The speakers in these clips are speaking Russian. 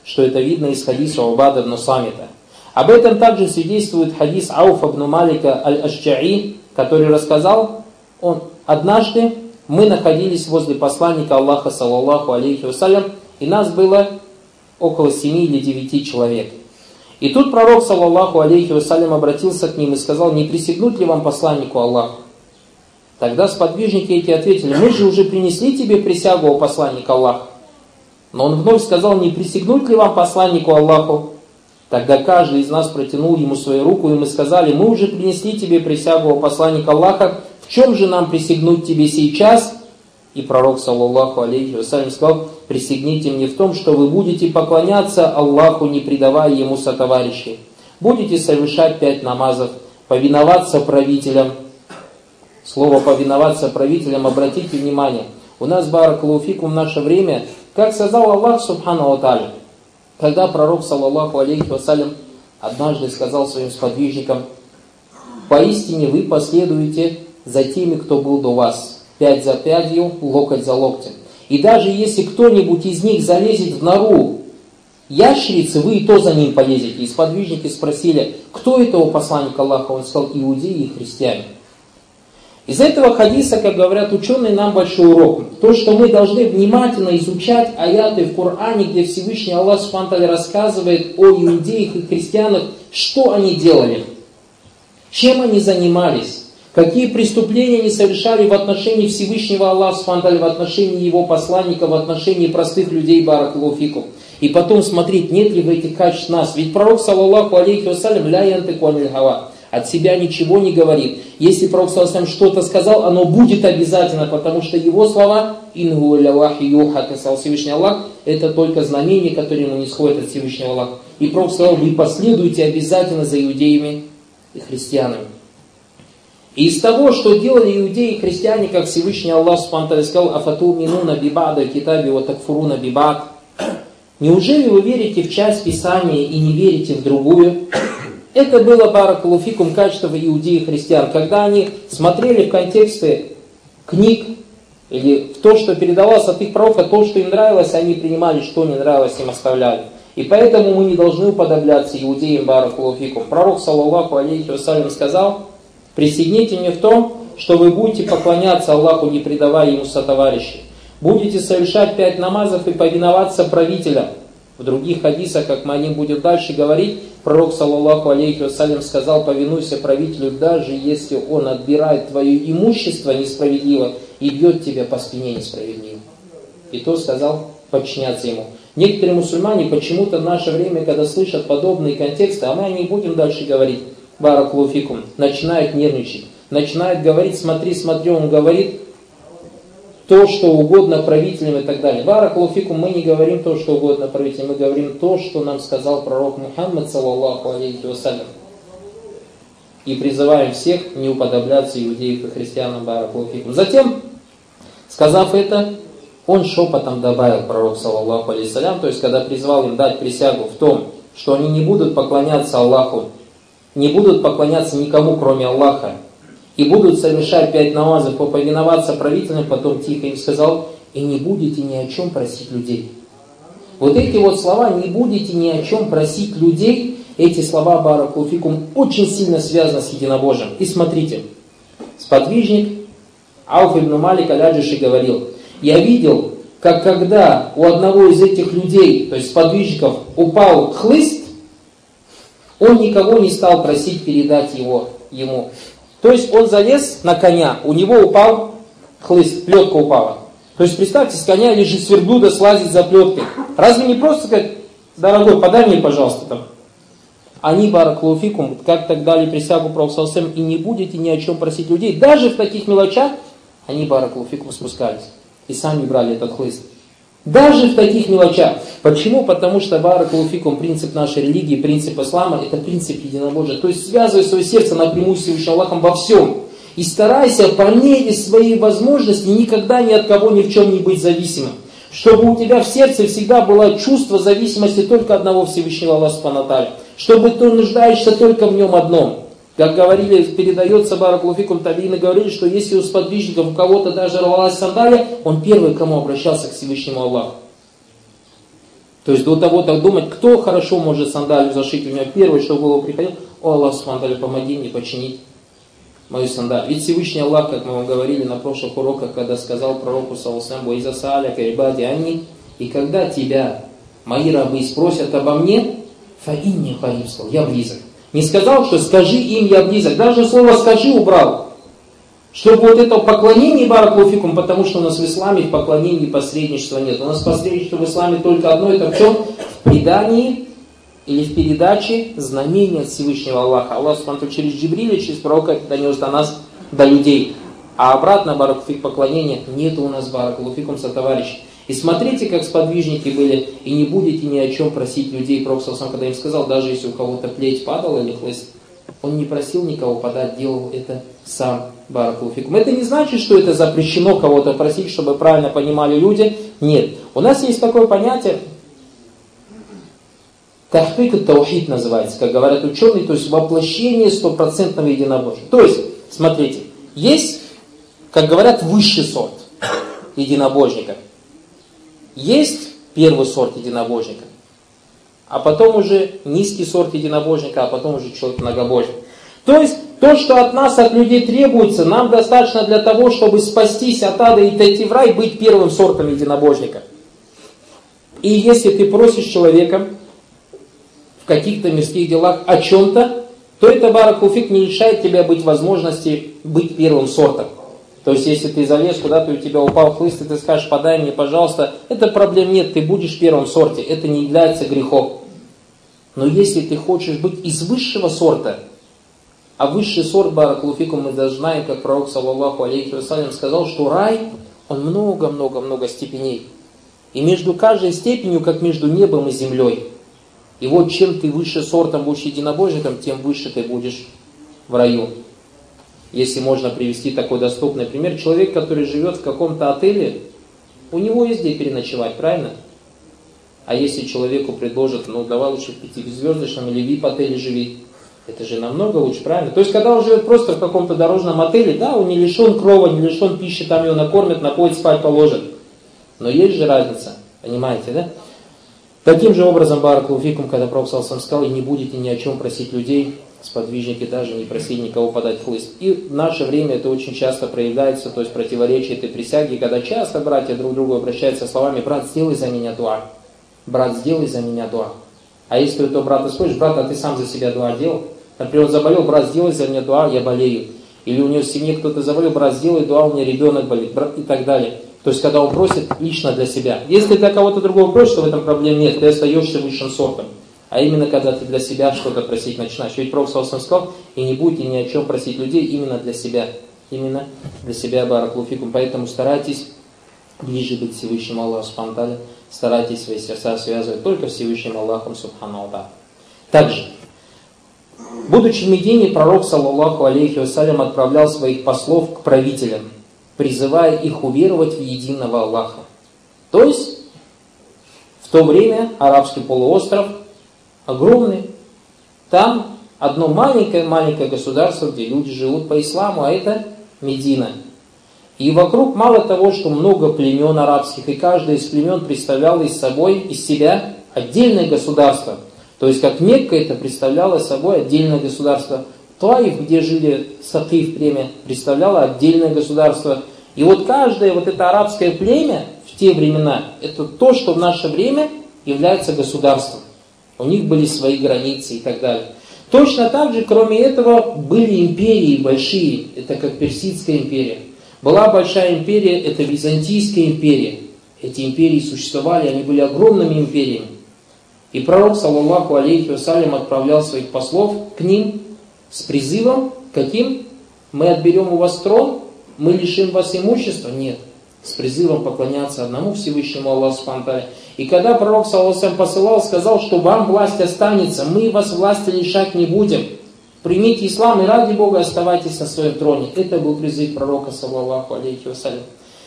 что это видно из хадиса Убада ибн Самита. Об этом также свидетельствует хадис Ауфа ибн Малика аль-Ашджаи, который рассказал, однажды мы находились возле посланника Аллаха, саллаллаху алейхи вассалям, и нас было около 7 или 9 человек. И тут пророк, саллаллаху алейхи вассалям, обратился к ним и сказал: не присягнуть ли вам посланнику Аллаха? Тогда сподвижники эти ответили: мы же уже принесли тебе присягу, о посланник Аллаха. Но он вновь сказал: не присягнуть ли вам посланнику Аллаху? Тогда каждый из нас протянул ему свою руку, и мы сказали: мы уже принесли тебе присягу, о посланник Аллаха, в чем же нам присягнуть тебе сейчас? И пророк, саллаллаху алейхи вассалям, сказал: присягните мне в том, что вы будете поклоняться Аллаху, не предавая ему сотоварищей, будете совершать 5 намазов, повиноваться правителям. Слово «повиноваться правителям», обратите внимание, у нас, баракаллаху фикум, в наше время, как сказал Аллах субхану ва тааля, когда пророк, саллаллаху алейхи вассалям, однажды сказал своим сподвижникам: поистине вы последуете за теми, кто был до вас, 5 за пятью, локоть за локтем. И даже если кто-нибудь из них залезет в нору ящерицы, вы и то за ним полезете. И сподвижники спросили: кто этого посланника Аллаха? Он сказал: иудеи и христиане. Из этого хадиса, как говорят ученые, нам большой урок. То, что мы должны внимательно изучать аяты в Коране, где Всевышний Аллах субхану ва тааля рассказывает о иудеях и христианах, что они делали, чем они занимались, какие преступления они совершали в отношении Всевышнего Аллаха субхану ва тааля, в отношении его посланника, в отношении простых людей, баракаллаху фикум. И потом смотреть, нет ли в этих качеств нас. Ведь пророк, саллаллаху алейхи вассалям, ля янтику аниль гава, от себя ничего не говорит. Если пророк саллаллаху алейхи вассалям что-то сказал, оно будет обязательно, потому что его слова, ингу ля вахи юха, как сказал Всевышний Аллах, это только знамение, которое ему не сходит от Всевышнего Аллаха. И пророк сказал: вы последуете обязательно за иудеями и христианами. И из того, что делали иудеи и христиане, как Всевышний Аллах субхану ва тааля сказал: афату минуна бибада китаби ва такфуруна бибад. Неужели вы верите в часть Писания и не верите в другую? Это было, баракаллаху фикум, качество иудеев и христиан. Когда они смотрели в контексты книг, или в то, что передавалось от их пророка, то, что им нравилось, они принимали, что не нравилось, им оставляли. И поэтому мы не должны уподобляться иудеям, баракаллаху фикум. Пророк, саллаллаху алейхи вассалям, сказал: присягните мне в том, что вы будете поклоняться Аллаху, не предавая ему сотоварищей. Будете совершать 5 намазов и повиноваться правителям. В других хадисах, как мы о них будем дальше говорить, пророк, саллаллаху алейхи вассалям, сказал: повинуйся правителю, даже если он отбирает твое имущество несправедливо и бьет тебя по спине несправедливо. И то сказал подчиняться ему. Некоторые мусульмане почему-то в наше время, когда слышат подобные контексты, а мы о них будем дальше говорить, баракаллаху фикум, начинают нервничать, начинают говорить: смотри, он говорит то, что угодно правителям и так далее. Баракаллаху фикум, мы не говорим то, что угодно правителям, мы говорим то, что нам сказал пророк Мухаммад, саллаллаху алейхи вассалям. И призываем всех не уподобляться иудеям и христианам, баракаллаху фикум. Затем, сказав это, он шепотом добавил, пророк, саллаллаху алейхи вассалям, то есть когда призвал им дать присягу в том, что они не будут поклоняться Аллаху, не будут поклоняться никому, кроме Аллаха, и будут совершать 5 намазов, повиноваться правителям, потом тихо им сказал: и не будете ни о чем просить людей. Вот эти вот слова: не будете ни о чем просить людей, эти слова, баракаллаху фикум, очень сильно связаны с единобожием. И смотрите, сподвижник Ауф ибн Малик аль-Аджаши говорил: я видел, как когда у одного из этих людей, то есть сподвижников, упал хлыст, он никого не стал просить передать его ему. То есть он залез на коня, у него упал хлыст, плетка упала. То есть представьте, с коня или же с верблюда слазить за плеткой. Разве не просто сказать: дорогой, подай мне, пожалуйста, там. Они, баракаллаху фикум, как так дали присягу пророку саллаллаху алейхи вассалям, и не будете ни о чем просить людей. Даже в таких мелочах они, баракаллаху фикум, спускались и сами брали этот хлыст. Даже в таких мелочах. Почему? Потому что, баракаллаху фикум, принцип нашей религии, принцип ислама, это принцип единобожия. То есть связывай свое сердце напрямую с Всевышним Аллахом во всем. И старайся по мере своей возможности никогда ни от кого ни в чем не быть зависимым. Чтобы у тебя в сердце всегда было чувство зависимости только одного Всевышнего Аллаха субхану ва тааля. Чтобы ты нуждаешься только в нем одном. Как говорили, передается, баракаллаху фикум, табиины говорили, что если у сподвижников у кого-то даже рвалась сандалия, он первый, к кому обращался, к Всевышнему Аллаху. То есть до того так думать, кто хорошо может сандалию зашить, у него первое, что в голову приходило: о Аллах, субхану, помоги мне починить мою сандалию. Ведь Всевышний Аллах, как мы вам говорили на прошлых уроках, когда сказал пророку саллаллаху алейхи ва саллям: карибади анни, и когда тебя мои рабы спросят обо мне, фа инни кариб, я близок. Не сказал, что скажи им, я близок. Даже слово скажи убрал. Чтобы вот это поклонение, баракулуфикум, потому что у нас в исламе в поклонении посредничества нет. У нас посредничество в исламе только одно, это в чем? В предании или в передаче знамения от Всевышнего Аллаха. Аллах субхану через Джибриля, через пророка донес до нас, до людей. А обратно, баракулуфик, поклонения нету у нас, баракулуфикум, сотоварищи. И смотрите, как сподвижники были, и не будете ни о чем просить людей. Пророк саллаллаху, когда им сказал, даже если у кого-то плеть падала или хлыст, он не просил никого подать, делал это сам, баракулуфикум. Это не значит, что это запрещено кого-то просить, чтобы правильно понимали люди. Нет. У нас есть такое понятие, тахкик таухид называется, как говорят ученые, то есть воплощение стопроцентного единобожия. То есть, смотрите, есть, как говорят, высший сорт единобожников. Есть первый сорт единобожника, а потом уже низкий сорт единобожника, а потом уже человек многобожник. То есть, то, что от нас, от людей требуется, нам достаточно для того, чтобы спастись от ада и дойти в рай, быть первым сортом единобожника. И если ты просишь человека в каких-то мирских делах о чем-то, то это, баракулуфик, не лишает тебя быть возможности быть первым сортом. То есть, если ты залез куда-то, у тебя упал хлыст, и ты скажешь, подай мне, пожалуйста, это проблем нет, ты будешь в первом сорте, это не является грехом. Но если ты хочешь быть из высшего сорта, а высший сорт, баракулуфикум, мы даже знаем, как пророк, саллаллаху алейхи ва саллям, сказал, что рай, он много-много-много степеней. И между каждой степенью, как между небом и землей. И вот чем ты выше сортом будешь единобожником, тем выше ты будешь в раю. Если можно привести такой доступный пример, человек, который живет в каком-то отеле, у него есть где переночевать, правильно? А если человеку предложат, ну давай лучше в 5-звездочном или VIP-отеле живи, это же намного лучше, правильно? То есть, когда он живет просто в каком-то дорожном отеле, да, он не лишен крова, не лишен пищи, там его накормят, напоят, спать положат. Но есть же разница, понимаете, да? Таким же образом, баракулуфикум, когда пророк саллаллаху алейхи ва саллям сказал, и не будете ни о чем просить людей, сподвижники даже не просили никого подать хлыст. И в наше время это очень часто проявляется, то есть противоречие этой присяги, когда часто братья друг к другу обращаются словами: брат, сделай за меня дуа. Брат, сделай за меня дуа. А если ты у этого брата спросишь: брат, а ты сам за себя дуа делал? Например, он заболел: брат, сделай за меня дуа, я болею. Или у него в семье кто-то заболел: брат, сделай дуа, у меня ребенок болит, брат, и так далее. То есть, когда он просит лично для себя. Если для кого-то другого просишь, то в этом проблем нет, ты остаешься высшим сортом. А именно, когда ты для себя что-то просить начинаешь. Ведь пророк саллаллаху алейхи ва саллям сказал: и не будете ни о чем просить людей именно для себя. Именно для себя, баракулуфикум. Поэтому старайтесь ближе быть Всевышнему Аллаху субхану ва тааля. Старайтесь свои сердца связывать только Всевышним Аллахом субхану ва тааля. Также, будучи в Медине, пророк, саллаллаху алейхи ва саллям, отправлял своих послов к правителям, призывая их уверовать в единого Аллаха. То есть, в то время арабский полуостров огромный. Там одно маленькое государство, где люди живут по исламу, а это Медина. И вокруг мало того, что много племен арабских, и каждое из племен представляло из себя отдельное государство. То есть, как Мекка это представляло собой отдельное государство. Таиф, где жили Сакиф племя, представляло отдельное государство. И вот каждое вот это арабское племя в те времена, это то, что в наше время является государством. У них были свои границы и так далее. Точно так же, кроме этого, были империи большие. Это как Персидская империя. Была большая империя, это Византийская империя. Эти империи существовали, они были огромными империями. И пророк, саллаллаху алейхи ва саллям, отправлял своих послов к ним с призывом, каким? Мы отберем у вас трон, мы лишим вас имущества? Нет. С призывом поклоняться одному Всевышнему Аллаху субхану ва тааля. И когда пророк, саллаллаху алейхи ва саллям, посылал, сказал, что вам власть останется, мы вас власти лишать не будем. Примите ислам и ради Бога оставайтесь на своем троне. Это был призыв пророка, саллаллаху алейхи ва саллям.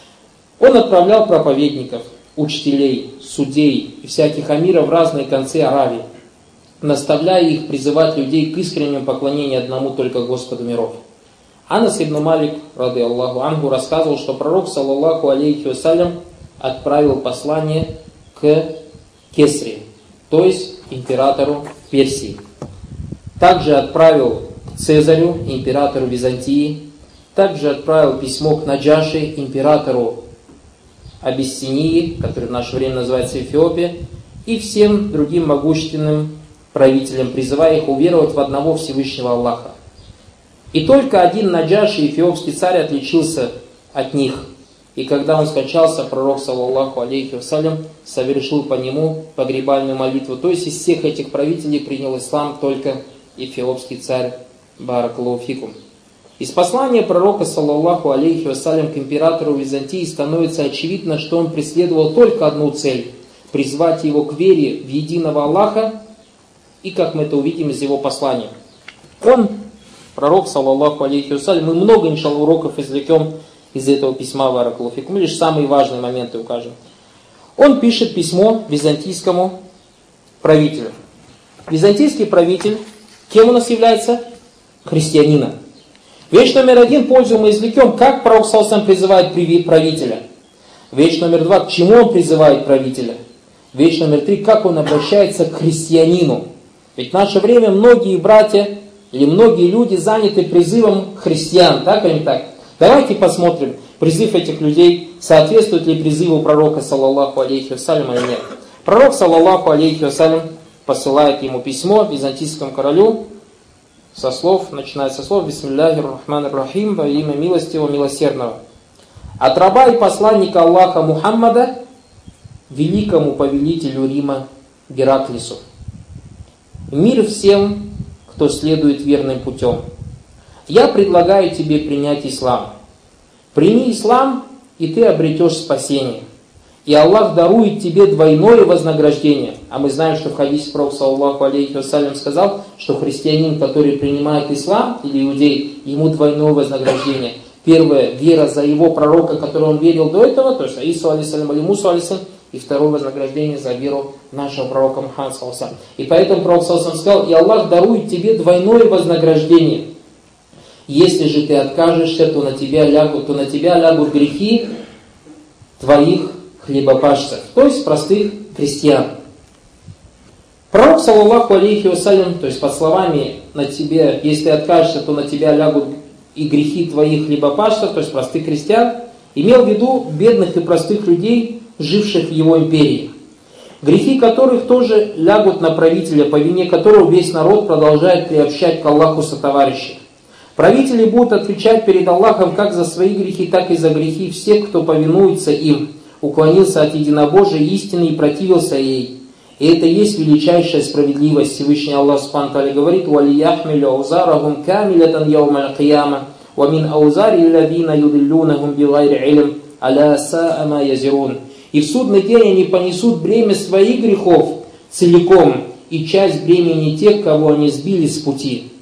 Он отправлял проповедников, учителей, судей и всяких амиров в разные концы Аравии, наставляя их призывать людей к искреннему поклонению одному только Господу миров. Анас ибн Малик, рады Аллаху анху, рассказывал, что пророк, саллаллаху алейхи ва саллям, отправил послание к Кесри, то есть императору Персии. Также отправил к Цезарю, императору Византии. Также отправил письмо к Наджаши, императору Абиссинии, который в наше время называется Эфиопия, и всем другим могущественным правителям, призывая их уверовать в одного Всевышнего Аллаха. И только один Наджаши, эфиопский царь, отличился от них. И когда он скончался, пророк, саллаллаху алейхи вассалям, совершил по нему погребальную молитву. То есть из всех этих правителей принял ислам только эфиопский царь баракаллаху фикум. Из послания пророка, саллаллаху алейхи вассалям, к императору Византии становится очевидно, что он преследовал только одну цель – призвать его к вере в единого Аллаха, и как мы это увидим из его послания. Он, пророк, саллаллаху алейхи вассалям, мы много, иншаллах, уроков извлекем из этого письма баракаллаху фикум, лишь самые важные моменты укажем. Он пишет письмо византийскому правителю. Византийский правитель, кем у нас является? Христианином. Вещь номер один, пользу мы извлекем, как пророк саллаллаху призывает правителя. Вещь номер два, к чему он призывает правителя. Вещь номер три, как он обращается к христианину. Ведь в наше время многие братья или многие люди заняты призывом христиан, так или не так? Давайте посмотрим, призыв этих людей соответствует ли призыву пророка, саллаллаху алейхи вассалям, или нет. Пророк, саллаллаху алейхи вассалям, посылает ему письмо византийскому королю, начиная со слов «Бисмиллахир рахманир рахим», во имя милостивого, милосердного. От раба и посланника Аллаха Мухаммада, великому повелителю Рима Гераклису. Мир всем, кто следует верным путем. Я предлагаю тебе принять ислам. Прими ислам, и ты обретешь спасение. И Аллах дарует тебе двойное вознаграждение. А мы знаем, что в хадисе пророк, саллаллаху алейхи вассалям, сказал, что христианин, который принимает ислам, или иудей, ему двойное вознаграждение. Первое, вера за его пророка, который он верил до этого, то есть Аису алейхиссалям или Мусу алейхиссалям, и второе вознаграждение за веру нашего пророка Мухаммада саллаллаху. И поэтому пророк саллаллаху сказал: и Аллах дарует тебе двойное вознаграждение. Если же ты откажешься, то на тебя лягут грехи твоих хлебопашцев, то есть простых крестьян. Пророк, саллаллаху алейхи вассалям, то есть под словами на тебе, если ты откажешься, то на тебя лягут и грехи твоих хлебопашцев, то есть простых крестьян, имел в виду бедных и простых людей, живших в его империи, грехи которых тоже лягут на правителя, по вине которого весь народ продолжает приобщать к Аллаху сотоварищей. Правители будут отвечать перед Аллахом как за свои грехи, так и за грехи всех, кто повинуется им, уклонился от единобожия истины и противился ей. И это и есть величайшая справедливость. Всевышний Аллах Субхану ва Тааля говорит: «Валияхмилю аузарахум камилятан яумаль кияма, ва мин аузари лладина юдиллюнахум бигайри илм, аля саа ма язирун». И в судный день они понесут бремя своих грехов целиком и часть бремени тех, кого они сбили с пути.